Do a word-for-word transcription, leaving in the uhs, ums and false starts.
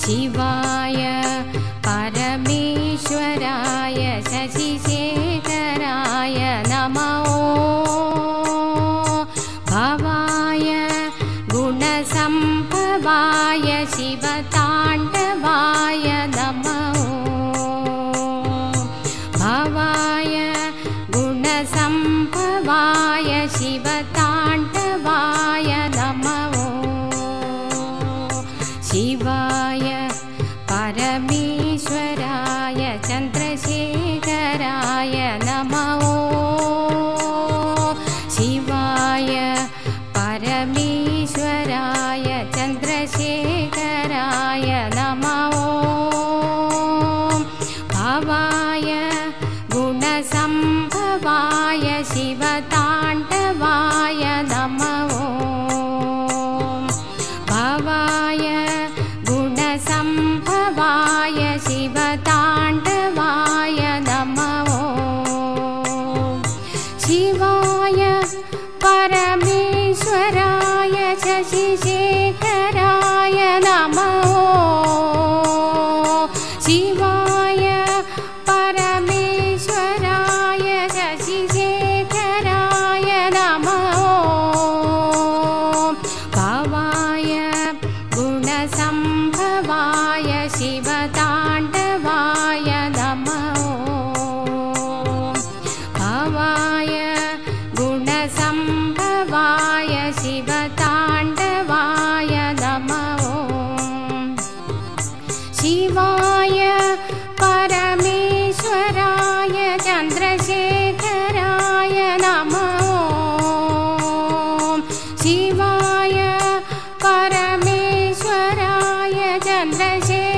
शिवाय परमेश्वराय शशिशेखराय नमो भवाय गुणसम्भवाय शिवताण्डवाय नमो भवाय गुणसम्भवाय शिवताण्डवाय नमो शिवाय परमेश्वराय चन्द्रशेखराय नमो शिवाय परमेश्वराय चन्द्रशेखराय नमो भवाय गुणसम्भवाय शिवताण्डवाय नमो भवाय गुणसम्भवाय शिवताण्डवाय नमो शिवाय परमेश्वराय शशिशेखराय नमो शिवाय परमेश्वराय शशिशेखराय नमो भवाय गुणसम्भवाय शिवताण्डवाय नमो भवाय गुणसम्भवाय शिवताण्डवाय नमो शिवाय परमेश्वराय चन्द्रशेखराय नमो शिवाय परमेश्वराय चन्द्रशेखराय